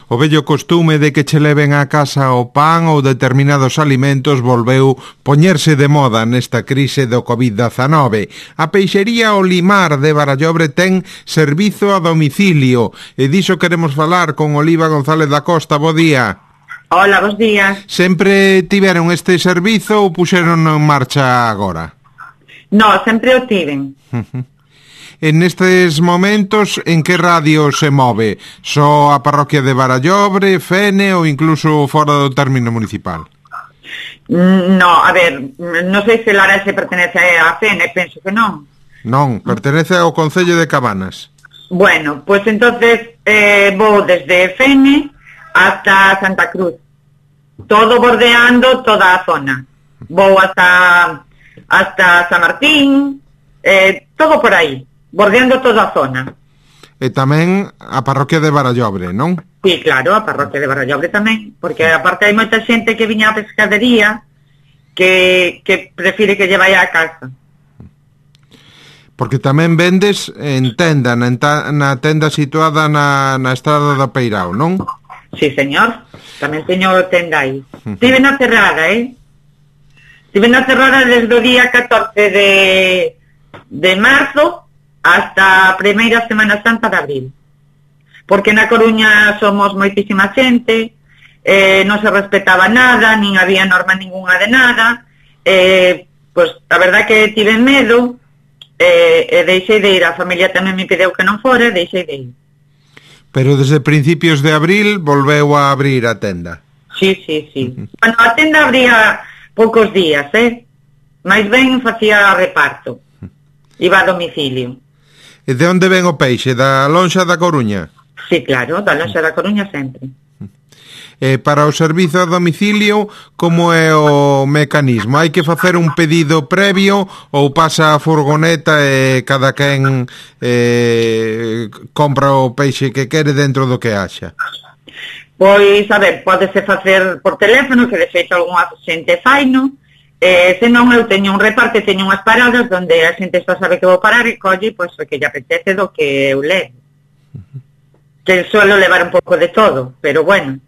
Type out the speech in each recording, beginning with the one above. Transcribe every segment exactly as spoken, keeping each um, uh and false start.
O vello costume de que che leven á casa o pan ou determinados alimentos volveu poñerse de moda nesta crise do covid dezanove. A peixería O Limar de Barallobre ten servizo a domicilio e diso queremos falar con Oliva González da Costa. Bo día. Hola, bos días. Sempre tiveron este servizo ou puxeron en marcha agora? No, sempre o tiven. Uh-huh. En estes momentos, en que radio se move? Só a parroquia de Barallobre, Fene ou incluso fora do término municipal? No, a ver, non sei se Laraxe pertenece a Fene, penso que non. Non, pertenece ao Concello de Cabanas. Bueno, pois pues entonces eh, vou desde Fene hasta Santa Cruz, todo bordeando toda a zona. Vou hasta hasta San Martín, eh, todo por aí, bordeando toda a zona. E tamén a parroquia de Barallobre, non? Sí, claro, a parroquia de Barallobre tamén, porque aparte hai moita xente que viña á pescadería que, que prefire que lle vai á casa. Porque tamén vendes en tenda, na, na tenda situada na, na estrada do Peirao, non? Sí, señor, tamén teño tenda aí. Estive na cerrada, eh? Estive na cerrada desde o día catorce de, de marzo hasta a primeira Semana Santa de abril. Porque na Coruña somos moitísima xente, eh, non se respetaba nada, nin había norma ninguna de nada, eh, pois a verdad que tive medo, eh, e deixei de ir, a familia tamén me pideu que non fora, deixei de ir. Pero desde principios de abril volveu a abrir a tenda. Sí, sí, sí. Uh-huh. Bueno, a tenda abría poucos días, eh? Mais ben facía reparto. Iba a domicilio. E de onde ven o peixe? Da lonxa da Coruña? Sí, claro, da lonxa da Coruña sempre. E para o servizo a domicilio, como é o mecanismo? Hai que facer un pedido previo ou pasa a furgoneta e cada quen eh, compra o peixe que quere dentro do que haxa? Pois, a ver, pódese facer por teléfono, que de feito algunha xente faino, e senón eu teño un reparte, teño unhas paradas onde a xente só sabe que vou parar e colle pois o que lle apetece do que eu levo. Que suelo levar un pouco de todo, pero bueno.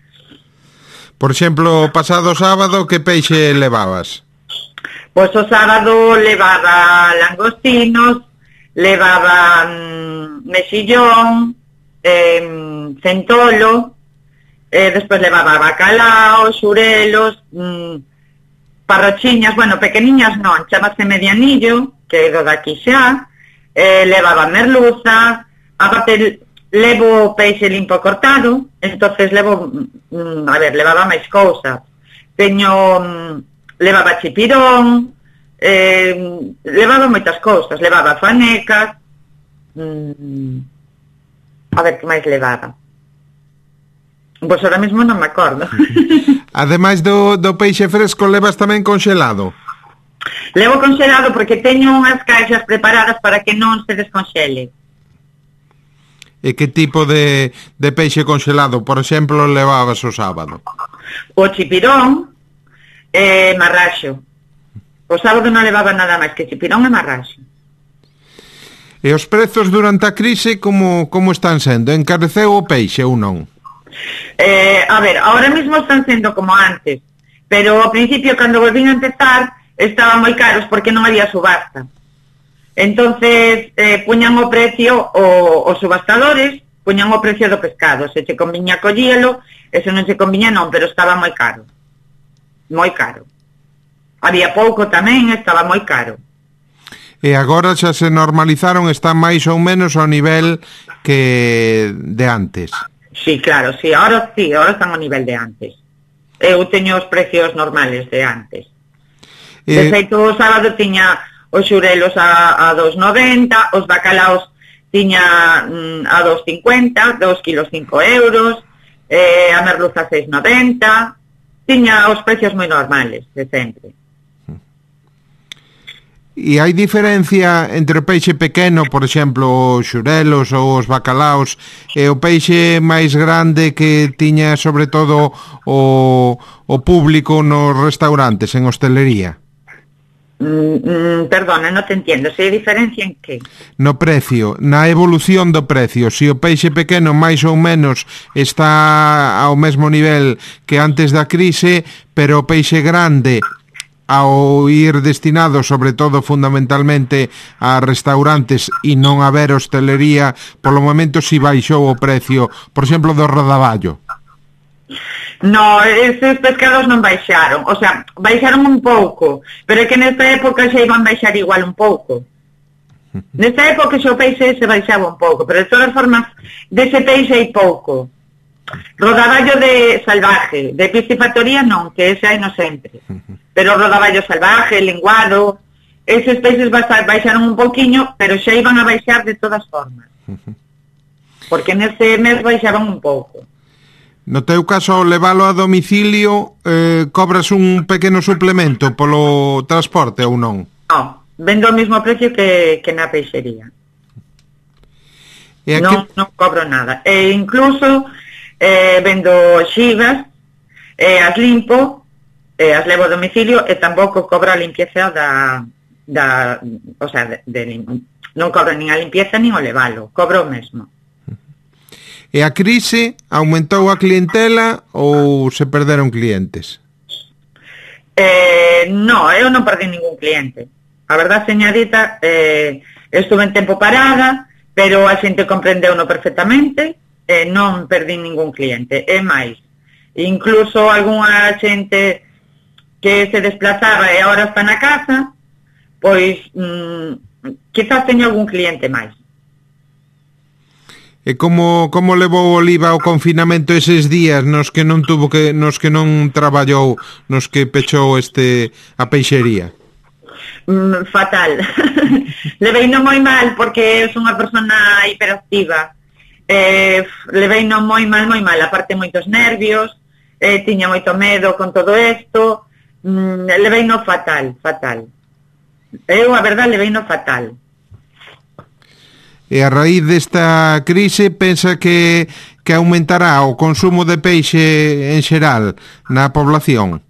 Por exemplo, pasado sábado, que peixe levabas? Pois o sábado levaba langostinos, levaba mm, mexillón, eh, centolo, eh, despois levaba bacalao, xurelos, mm, parrochiñas, bueno, pequeniñas non, chamase medianillo, que é do daqui xa, eh, levaba merluza, aparte levo peixe limpo cortado, entonces levo, mm, a ver, levaba máis cousas, teño, mm, levaba chipirón, eh, levaba moitas cousas, levaba fanecas, mm, a ver, que máis levaba? Pois ahora mesmo non me acordo. Ademais do, do peixe fresco, levas tamén conxelado? Levo conxelado porque teño unhas caixas preparadas para que non se desconxele. E que tipo de, de peixe conxelado, por exemplo, levabas o sábado? O chipirón e marraxo. O sábado non levaba nada máis que chipirón e marraxo. E os prezos durante a crise como, como están sendo? Encareceu o peixe ou non? Eh, a ver, ahora mismo están sendo como antes, pero ao principio, cando volvín a empezar, estaban moi caros porque non había subasta. Entonces, eh, puñan o precio o, os subastadores, puñan o precio do pescado. Se che conviña collíelo, e se non se conviña non, pero estaba moi caro. Moi caro. Había pouco tamén, estaba moi caro. E agora xa se normalizaron, están máis ou menos ao nivel que de antes. Sí, claro, sí, ahora sí, ahora están ao nivel de antes. Eu teño os precios normales de antes. Eh... De feito, o sábado tiña os xurelos a, a dos noventa, os bacalaos tiña mm, a dos cincuenta, dos kilos cinco euros, eh, a merluza seis noventa, tiña os precios moi normales de sempre. E hai diferencia entre o peixe pequeno, por exemplo, os xurelos ou os bacalaos, e o peixe máis grande que tiña sobre todo o, o público nos restaurantes, en hostelería? Mm, mm, perdona, non te entiendo. Se hai diferencia en que? No precio, na evolución do precio. Se o peixe pequeno máis ou menos está ao mesmo nivel que antes da crise, pero o peixe grande, ao ir destinado sobre todo fundamentalmente a restaurantes e non a ver hostelería, polo momento si baixou o precio, por exemplo, do rodaballo. No, eses pescados non baixaron, o sea, baixaron un pouco, pero é que nesta época xa iban baixar igual un pouco. Nesta época xa o peixe se baixaba un pouco, pero de todas formas, dese peixe hai pouco. Rodaballo de salvaje, de piscifactoría non, que ese hai no sempre. Pero rodaballo salvaje, lenguado, eses peixes baixaron un pouquiño, pero xa iban a baixar de todas formas. Porque nese mes baixaban un pouco. No teu caso, ao leválo a domicilio, eh, cobras un pequeno suplemento polo transporte ou non? Non, vendo o mesmo precio que, que na peixería. E non, que... non cobro nada. E incluso eh, vendo xivas, e as limpo, e as levo a domicilio, e tampouco cobro a limpieza da... da o sea, de, de, non cobro nin a limpieza nin o levalo, cobro o mesmo. E a crise aumentou a clientela ou se perderon clientes? Eh, no, eu non perdi ningún cliente. A verdade, señadita, eh, estuve en tempo parada, pero a xente comprendeu-no perfectamente, e non perdi ningún cliente. E máis, incluso algunha xente que se desplazaba e agora está na casa, pois mm, quizás teña algún cliente máis. E como como levou Oliva o confinamento eses días nos que non tuvo que nos que non traballou, nos que pechou este a peixería? Mm, fatal. Levei non moi mal porque é unha persona hiperactiva. Eh, levei non moi mal, moi mal, aparte moitos nervios, eh, tiña moito medo con todo isto. Mm, levei non fatal, fatal. Eu, a verdade, levei non fatal. E a raíz desta crise pensa que, que aumentará o consumo de peixe en xeral na población?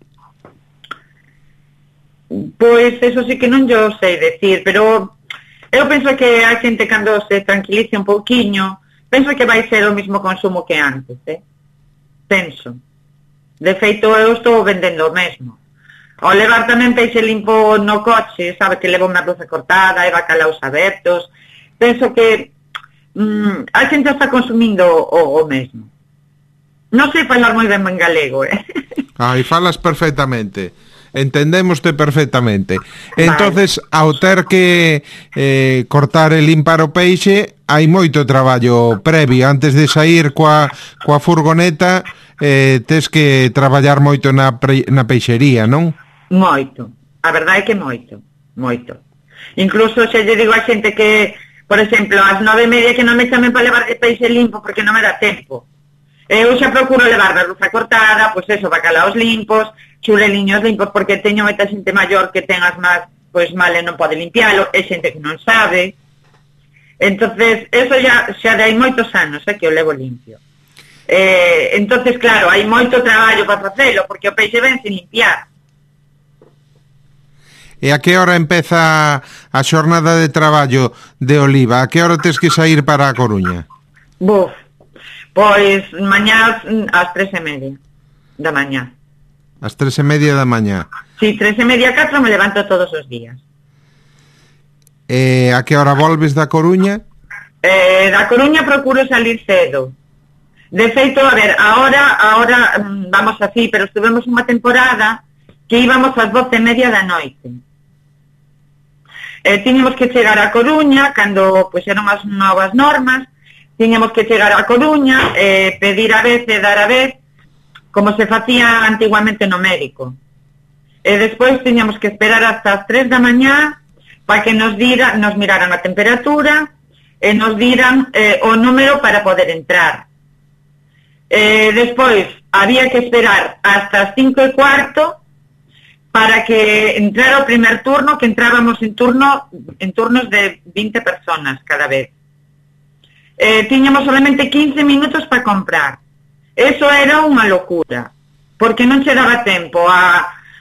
Pois eso sí que non yo sei decir, pero eu penso que a xente cando se tranquilice un pouquiño, penso que vai ser o mismo consumo que antes, eh? Penso. De feito, eu estou vendendo o mesmo. Ao levar tamén peixe limpo no coche, sabe que levo unha blusa cortada e bacalaos abertos, penso que mm, a xente está consumindo o, o mesmo. Non sei falar moi ben en galego, eh? Ai, falas perfectamente. Entendémoste perfectamente. Vale. Entonces, ao ter que eh, cortar e limpar o peixe, hai moito traballo previo. Antes de sair coa, coa furgoneta, eh, tes que traballar moito na, pre, na peixería, non? Moito. A verdade é que moito. Moito. Incluso se lle digo a xente que, por exemplo, ás nove e media que non me chamen para levar de peixe limpo porque non me dá tempo. Eu xa procuro levar a rufa cortada, pois eso, bacalaos limpos, chureliños limpos, porque teño moita xente maior que ten as más, pois mal e non pode limpialo, e xente que non sabe. Entonces, eso xa, xa de hai moitos anos, eh, que o levo limpio. Eh, entonces, claro, hai moito traballo para facelo, porque o peixe ven sin limpiar. E a que hora empeza a xornada de traballo de Oliva? A que hora tes que sair para a Coruña? Buf, pois mañá ás tres e media da mañá. Ás tres e media da mañá? Si, tres e media, catro me levanto todos os días. E a que hora volves da Coruña? Eh, da Coruña procuro salir cedo. De feito, a ver, ahora, ahora vamos así, pero estuvemos unha temporada que íbamos ás doce e media da noite. Eh, tiñamos que chegar a Coruña, cando pois eran as novas normas, tiñamos que chegar a Coruña, eh, pedir a vez e dar a vez, como se facía antiguamente no médico. E despois tiñamos que esperar hasta as tres da mañá para que nos dira, nos miraran a temperatura e nos diran eh, o número para poder entrar. Eh, despois había que esperar hasta as cinco e cuarto para que entrara o primer turno, que entrábamos en turno en turnos de vinte personas cada vez. Eh, tiñamos solamente quince minutos para comprar. Eso era unha locura, porque non che daba tempo a,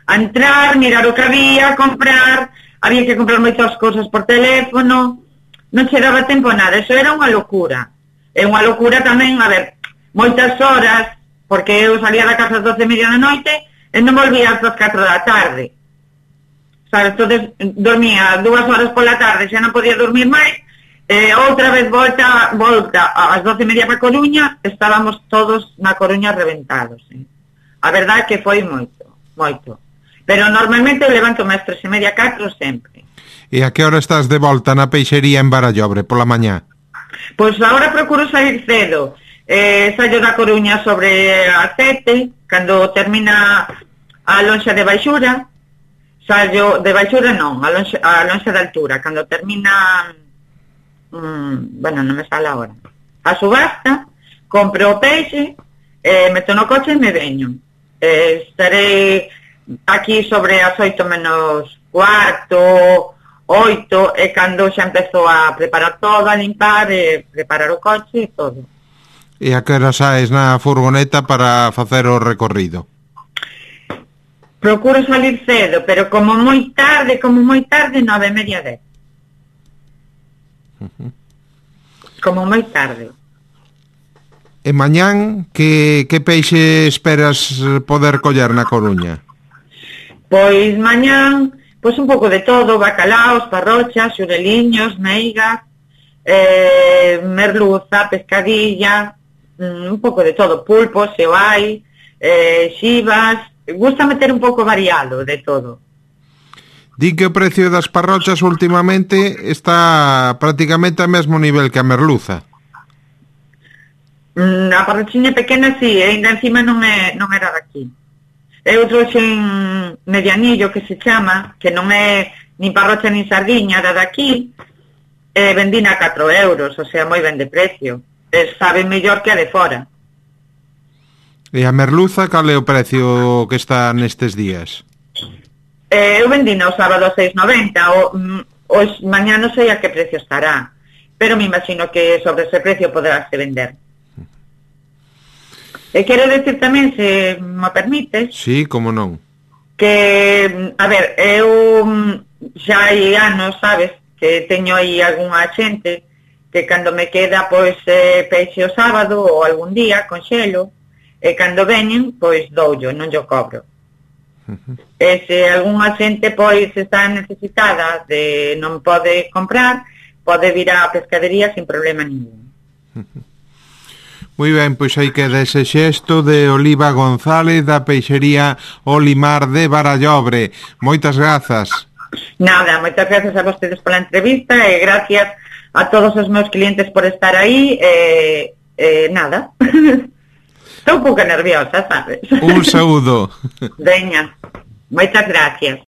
a entrar, mirar o que había, comprar, había que comprar moitas cousas por teléfono, non che daba tempo a nada, eso era unha locura. É unha locura tamén, a ver, moitas horas, porque eu salía da casa ás doce e media da noite e non volvía ás catro da tarde. Sabes, entonces dormía dúas horas pola tarde, xa non podía dormir máis, e outra vez volta, volta ás doce e media para Coruña, estábamos todos na Coruña reventados. Eh? A verdade que foi moito, moito. Pero normalmente levanto máis tres e media, catro sempre. E a que hora estás de volta na peixería en Barallobre, pola mañá? Pois agora procuro salir cedo. Eh, saio da Coruña sobre as sete, cando termina a lonxa de baixura. Saio de baixura non, a lonxa, a lonxa de altura. Cando termina, mm, bueno, non me sale agora, a subasta, compro o peixe, eh, meto no coche e me veño. Eh, estarei aquí sobre as oito menos cuarto, oito, e cando xa empezo a preparar todo, a limpar, e preparar o coche e todo. E a que hora saes na furgoneta para facer o recorrido? Procuro salir cedo, pero como moi tarde, como moi tarde, nove e media, dez. Uh-huh. Como moi tarde. E mañán, que, que peixe esperas poder coller na Coruña? Pois mañán, pois un pouco de todo, bacalaos, parrochas, xureliños, meigas, eh, merluza, pescadilla, un pouco de todo, pulpo, se o hai, eh, xivas, gusta meter un pouco variado de todo. Di que o precio das parrochas últimamente está prácticamente ao mesmo nivel que a merluza. Mm, a parrochiña pequena, sí, e ainda encima non, é, non era daqui. É outro xen medianillo que se chama, que non é nin parrocha nin sardiña, era daqui, e vendina a catro euros, o sea, moi ben de precio. E sabe mellor que a de fora. E a merluza, cal é o precio que está nestes días? Eh, eu vendina o sábado a seis noventa, o, os mañá non sei a que precio estará, pero me imagino que sobre ese precio poderase vender. E quero decir tamén, se me permites... Sí, como non. Que, a ver, eu xa hai anos, sabes, que teño aí algunha xente que cando me queda, pois, eh, peixe o sábado ou algún día, conxelo, e cando veñen, pois, doullo, non yo cobro. Uh-huh. E se algunha xente, pois, está necesitada de non pode comprar, pode vir á pescadería sin problema ningún. Uh-huh. Moi ben, pois aí queda ese xesto de Oliva González da peixería Olimar de Barallobre. Moitas grazas. Nada, moitas grazas a vostedes pola entrevista e gracias a todos os meus clientes por estar aí e, e nada. Estou un pouco nerviosa, sabes? Un saúdo. Veña, moitas gracias.